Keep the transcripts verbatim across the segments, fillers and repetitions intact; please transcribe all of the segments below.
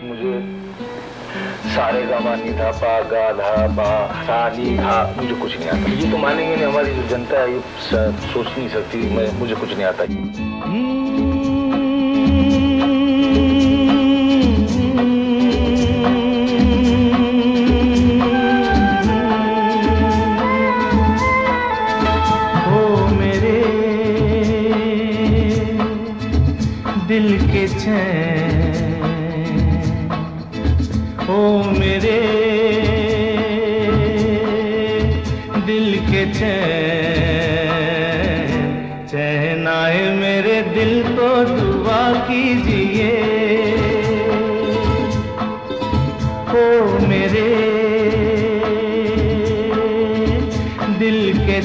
मुझे सारे गा मा नी धा पा गा धा पा सा नी धा मुझे कुछ नहीं आता। ये तो मानेंगे नहीं, हमारी जो जनता है ये सोच नहीं सकती। मैं मुझे कुछ नहीं आता। ओ मेरे दिल के चैन, ओ मेरे दिल के चैन, चैन आए मेरे दिल को दुआ कीजिए। ओ मेरे दिल के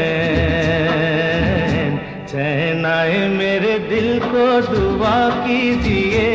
चैन, चैन आए मेरे दिल को दुआ कीजिए।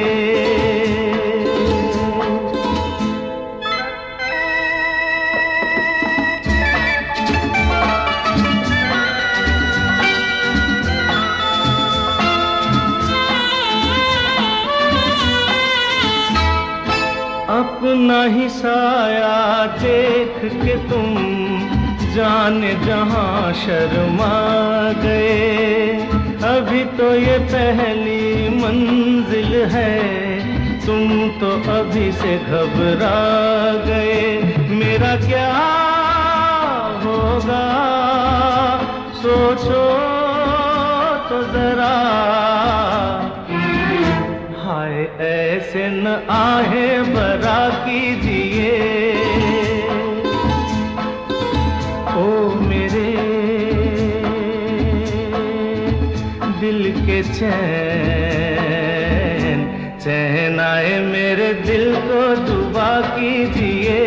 अपना ही साया देख के तुम जाने जहां शर्मा गए। अभी तो ये पहली मंजिल है, तुम तो अभी से घबरा गए। मेरा क्या होगा सोचो तो जरा, हाय ऐसे न आहे बरा कीजिए। ओ मेरे दिल के चैन, चैन आए मेरे दिल को दुआ कीजिए।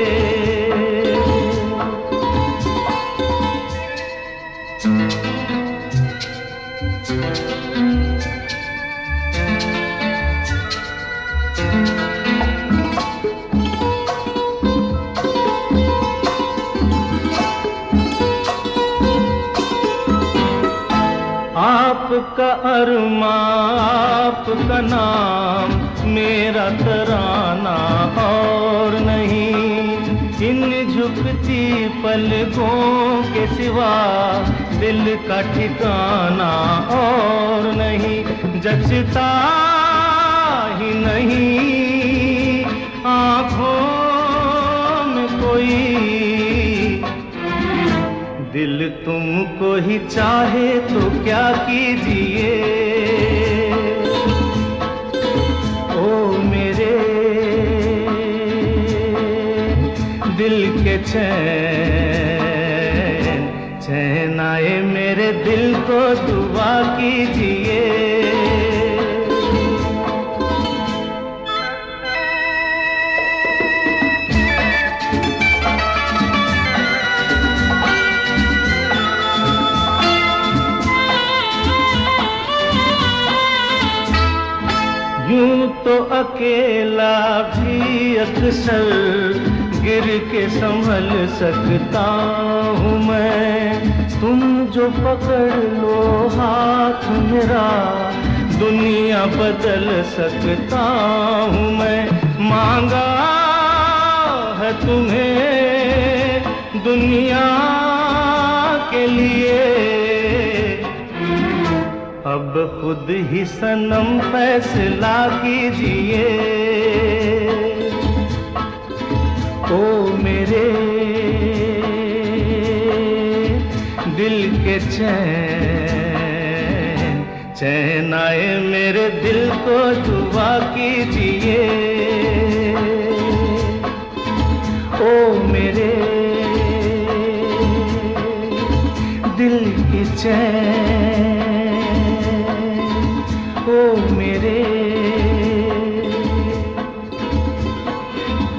आपका अरमा आपका नाम मेरा तराना और नहीं। इन झुकती पलकों के सिवा दिल का ठिकाना और नहीं। जचता ही नहीं आँखों में कोई, दिल तुमको ही चाहे तो क्या कीजिए। ओ मेरे दिल के चैन, चैन आए मेरे दिल को दुआ कीजिए। यूं तो अकेला भी अक्सर गिर के संभल सकता हूँ मैं। तुम जो पकड़ लो हाथ मेरा, दुनिया बदल सकता हूँ मैं। मांगा है तुम्हें दुनिया के लिए, अब खुद ही सनम फैसला कीजिए। ओ मेरे दिल के चैन, चैन आए मेरे दिल को दुआ कीजिए। ओ मेरे दिल के चैन, ओ मेरे